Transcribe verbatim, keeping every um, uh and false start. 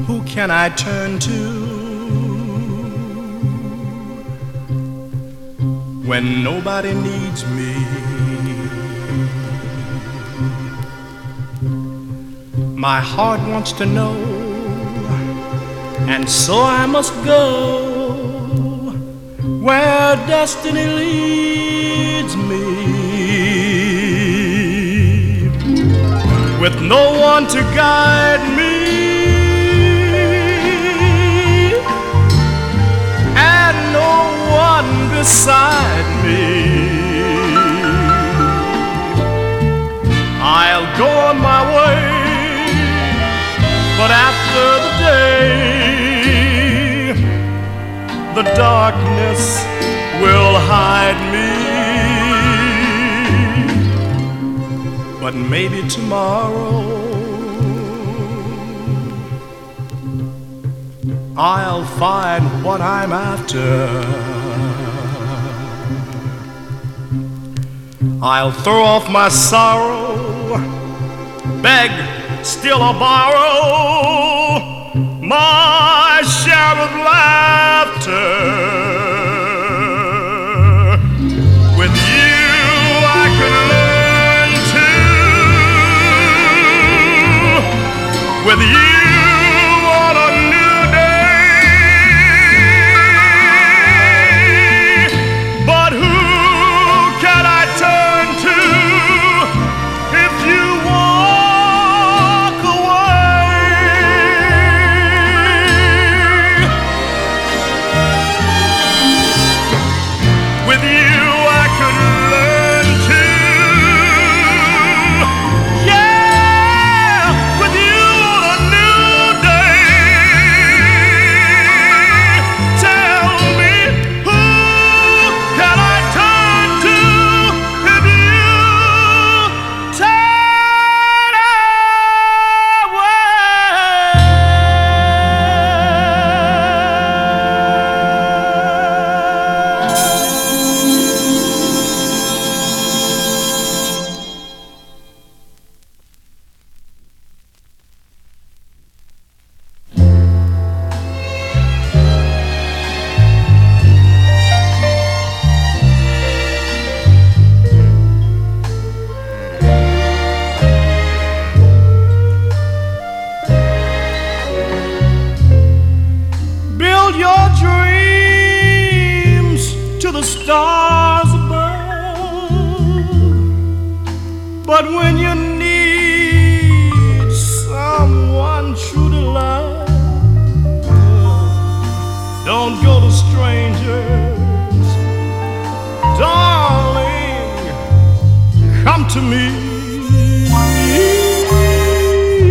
who can I turn to when nobody needs me? My heart wants to know, and so I must go where destiny leads me, with no one to guide me and no one beside me. I'll go on my way, but after the day, the darkness will hide me. But maybe tomorrow I'll find what I'm after. I'll throw off my sorrow, beg, steal or borrow my share of laughter. With you I could learn to, with you on a new day. But who can I turn to if you walk away? With you I could learn to, yeah, with you on a new day. Tell me, who can I turn to if you turn build your dreams to the stars above, but when you need someone true to love, don't go to strangers, darling, come to me.